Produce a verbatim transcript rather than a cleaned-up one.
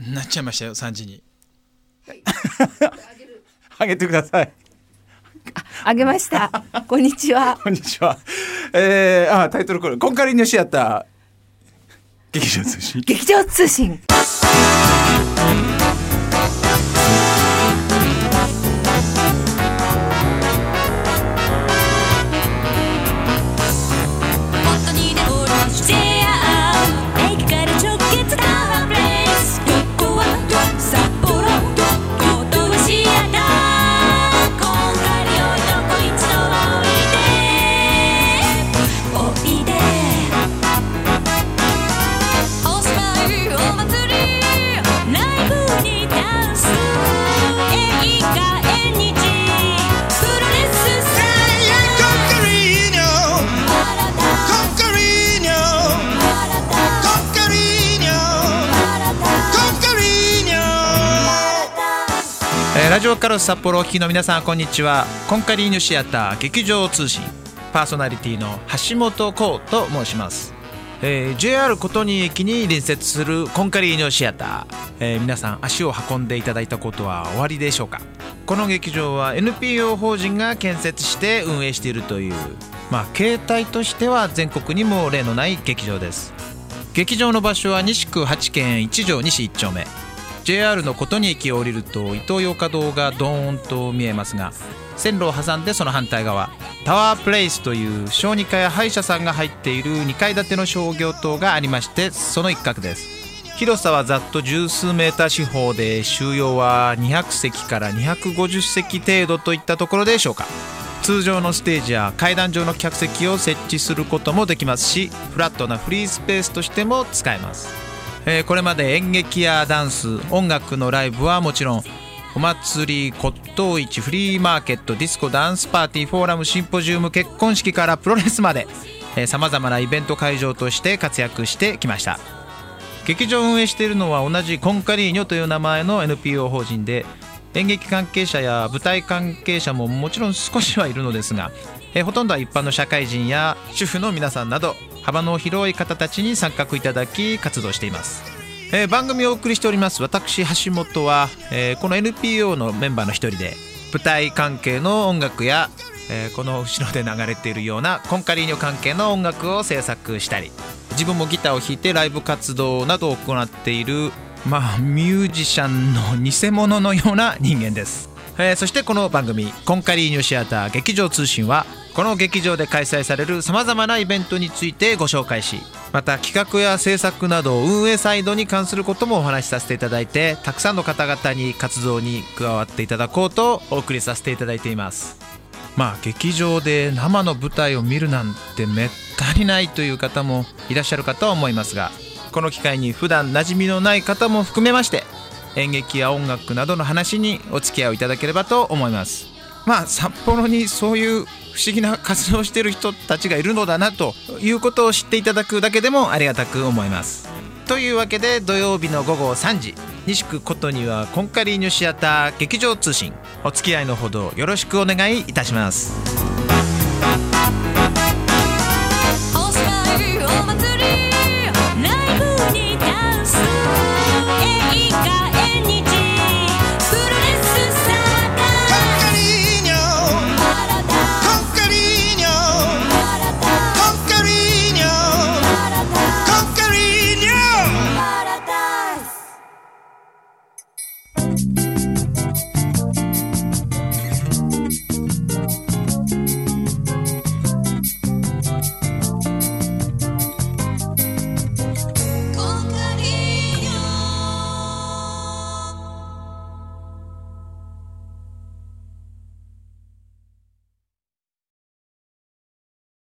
なっちゃいましたよさんじにあげてください。 あ、あげましたこんにちはこんにちは、えー、あタイトルコールコンカリーニョシアター劇場通信劇場通信ラジオカロス札幌お聞きの皆さんこんにちは。コンカリーニョシアター劇場通信パーソナリティの橋本幸と申します。えー、ジェイアール 琴仁駅に隣接するコンカリーニョシアター、えー、皆さん足を運んでいただいたことは終わりでしょうか。この劇場は エヌピーオー 法人が建設して運営しているという、まあ形態としては全国にも例のない劇場です。劇場の場所は西区はちけんいち条西いっ丁目、ジェイアール の琴仁駅を降りるとイトーヨーカドーがドーンと見えますが、線路を挟んでその反対側、タワープレイスという小児科や歯医者さんが入っているにかい建ての商業棟がありまして、その一角です。広さはざっと十数メーター四方で、収容はにひゃくせきからにひゃくごじゅっせき程度といったところでしょうか。通常のステージや階段上の客席を設置することもできますし、フラットなフリースペースとしても使えます。えー、これまで演劇やダンス、音楽のライブはもちろん、お祭り、骨董市、フリーマーケット、ディスコ、ダンスパーティー、フォーラム、シンポジウム、結婚式からプロレスまでさまざまなイベント会場として活躍してきました。劇場を運営しているのは同じコンカリーニョという名前の エヌピーオー 法人で、演劇関係者や舞台関係者ももちろん少しはいるのですが、えー、ほとんどは一般の社会人や主婦の皆さんなど幅の広い方たちに参画いただき活動しています。えー、番組をお送りしております私橋本は、えー、この エヌピーオー のメンバーの一人で、舞台関係の音楽や、えー、この後ろで流れているようなコンカリーニョ関係の音楽を制作したり、自分もギターを弾いてライブ活動などを行っている、まあミュージシャンの偽物のような人間です。えー、そしてこの番組コンカリーニョシアター劇場通信は、この劇場で開催されるさまざまなイベントについてご紹介し、また企画や制作など運営サイドに関することもお話しさせていただいて、たくさんの方々に活動に加わっていただこうとお送りさせていただいています。まあ劇場で生の舞台を見るなんてめったにないという方もいらっしゃるかとは思いますが、この機会に普段馴染みのない方も含めまして、演劇や音楽などの話にお付き合いをいただければと思います。まあ札幌にそういう不思議な活動をしている人たちがいるのだなということを知っていただくだけでもありがたく思います。というわけで、土曜日の午後さんじ、西区琴にはコンカリーニョシアター劇場通信、お付き合いのほどよろしくお願いいたします。